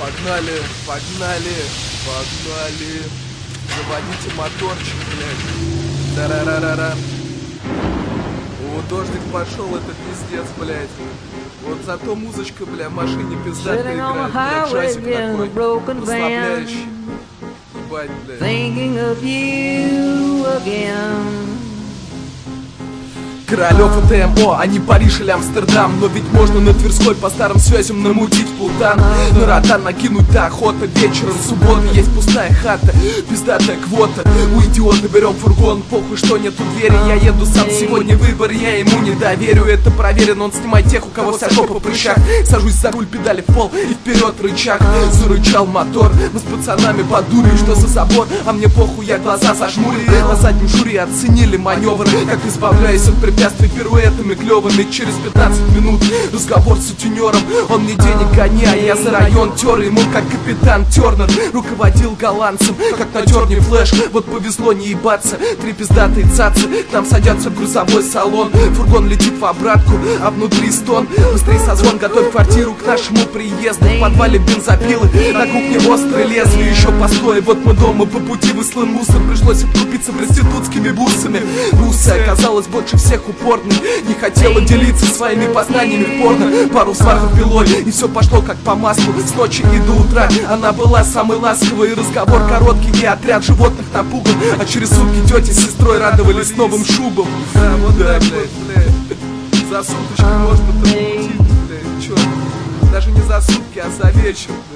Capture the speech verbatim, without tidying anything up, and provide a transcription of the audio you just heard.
Погнали, погнали, погнали. Заводите моторчик, блядь. Тарарарара. О, дождик пошел, это пиздец, блядь. Вот зато музычка, бля, в машине пиздатая играет, бля, джазик такой, расслабляющий. Ебать, блядь. Thinking of you again. Королёв и ТМО, а не Париж или Амстердам. Но ведь можно на Тверской по старым связям намутить плутан. На родан накинуть-то охота. Вечером суббота, есть пустая хата, пиздатая квота. У идиота берем фургон, похуй, что нету двери. Я еду сам, сегодня выбор, я ему не доверю. Это проверено, он снимает тех, у кого вся жопа в прыщах. Сажусь за руль, педали в пол и вперед рычаг. Зарычал мотор, мы с пацанами подурили, что за забор. А мне похуй, я глаза зажмурил. На заднем жюри оценили маневр, как избавляюсь от препятствий пируэтами клевыми. Через пятнадцать минут разговор с сутенером. Он мне денег гоняет, я за район тер ему, как капитан Тернер. Руководил голландцем, как на терне флэш. Вот повезло не ебаться, три пиздатые цацы к нам садятся в грузовой салон. Фургон летит в обратку, а внутри стон. Быстрей созвон, готовь квартиру к нашему приезду. В подвале бензопилы, на кухне острые лезвия. Еще постой, вот мы дома, по пути выслан мусор. Пришлось обкупиться проститутскими бусами. Русская оказалась больше всех упорной, не хотела делиться своими познаниями в порно. Пару сваров пилой, и все пошло как по маслу. С ночи и до утра она была самой ласковой. Разговор короткий, и отряд животных напуган. А через сутки тетя с сестрой радовались новым шубам. Да, вот да, блядь, блядь. За суточки можно-то мутить, блядь, чё? Даже не за сутки, а за вечер, блядь.